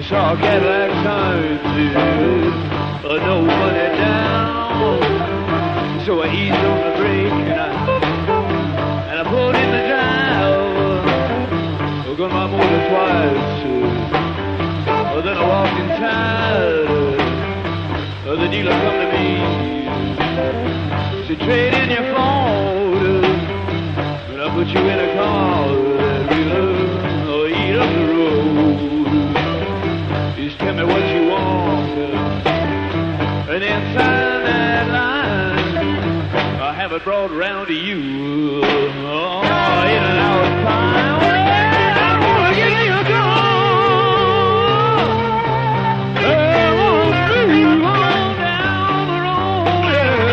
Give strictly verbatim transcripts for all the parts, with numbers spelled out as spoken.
saw a Cadillac sign too, uh, no money down. So I eased on the brake and I and I pulled in the drive. I got my motor twice. Uh, then I walked inside. Uh, the dealer come to me. Said trade in your Ford, and I put you in a car that will uh, eat up the road. Just tell me what you want, and then sign that line. I have it brought around to you. Oh, in an hour's time. Well, I wanna give you a call. I wanna move on down the road.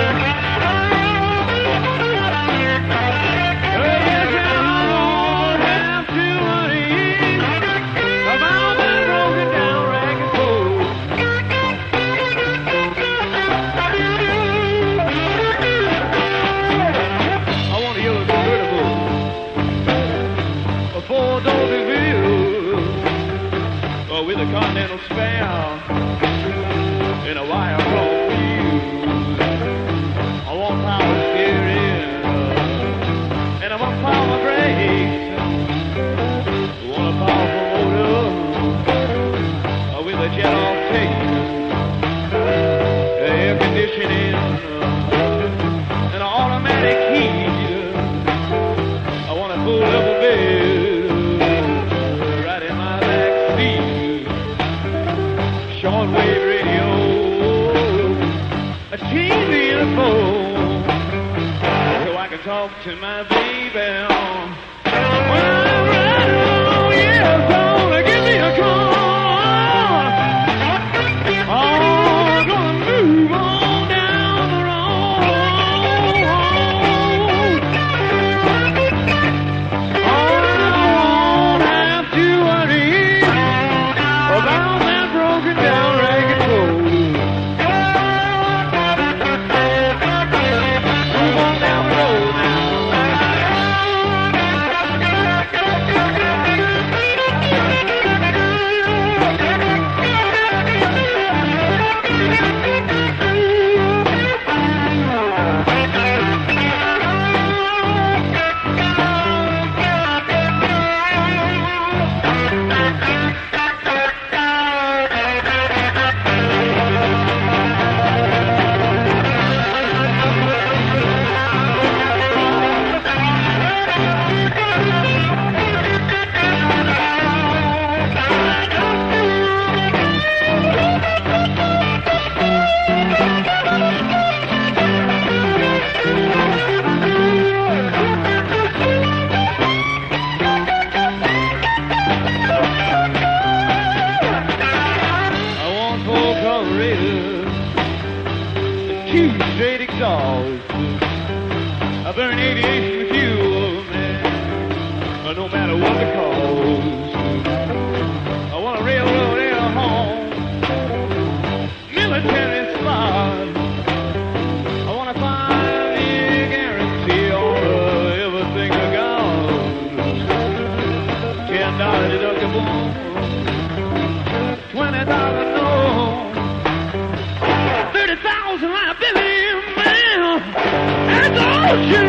Well, you don't have to worry about that broken down ragged road. I want a yellow convertible, a four-door DeVille, uh, with a Continental spare and a wire cross fuse. I want power steering, uh, and I want power brakes. I want a powerful motor uh, with a jet-off tape, air conditioning, uh, and an automatic heat. I want a full double bed right in my back seat. Shortwave radio, a T V and a phone, so I can talk to my baby. When I'm riding along, yeah, gonna give me a call. Oh, I'm gonna move on down the road. Oh, I won't have to worry about that broken down ragged road. Move on down the road now. Two straight exhausts. I burn aviation fuel, man, no matter what the cost. I want a railroad air home, military spot. I want a five-year guarantee on uh, everything I got. Ten dollar deductible, twenty dollar no. Thirty thousand liability, man. That's all she